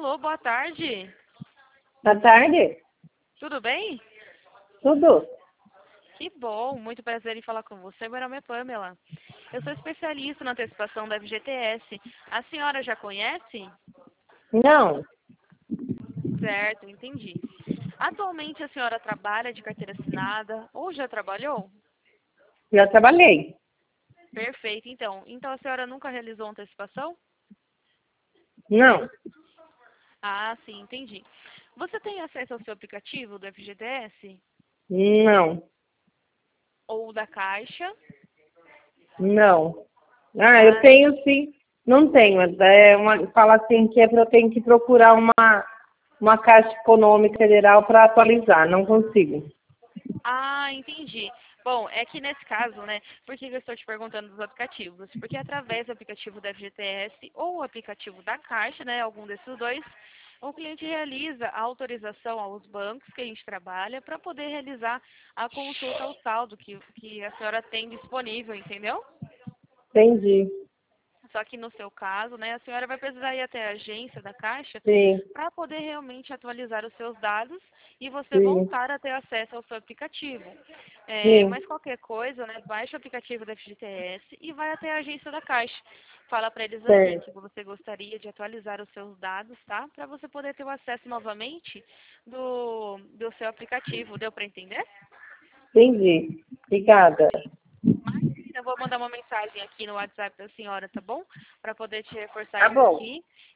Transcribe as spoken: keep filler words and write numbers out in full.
Alô, boa tarde. Boa tarde. Tudo bem? Tudo? Que bom, muito prazer em falar com você. Meu nome é Pamela. Eu sou especialista na antecipação da F G T S. A senhora já conhece? Não, Certo, entendi. Atualmente a senhora trabalha de carteira assinada ou já trabalhou? já trabalhei. Perfeito, então. Então a senhora nunca realizou antecipação? Não, Ah, sim, entendi. Você tem acesso ao seu aplicativo do F G T S não, ou da Caixa? não. Ah, eu Ah, tenho sim. Não tenho. É uma, fala assim que é pra, eu tenho que procurar uma, uma Caixa Econômica Federal para atualizar. Não consigo. Ah, entendi. Bom, é que nesse caso, né, por que eu estou te perguntando dos aplicativos? Porque através do aplicativo da F G T S ou o aplicativo da Caixa, né, algum desses dois, o cliente realiza a autorização aos bancos que a gente trabalha para poder realizar a consulta ao saldo que, que a senhora tem disponível, entendeu? Entendi. Só que no seu caso, né, a senhora vai precisar ir até a agência da Caixa Sim, para poder realmente atualizar os seus dados e você sim, voltar a ter acesso ao seu aplicativo. É, sim, mas qualquer coisa, né, baixa o aplicativo da F G T S e vai até a agência da Caixa. Fala para eles assim certo. que você gostaria de atualizar os seus dados, tá? Para você poder ter o acesso novamente do, do seu aplicativo. Deu para entender? Entendi. Obrigada. Eu vou mandar uma mensagem aqui no WhatsApp da senhora, tá bom? Para poder te reforçar Tá isso bom. aqui.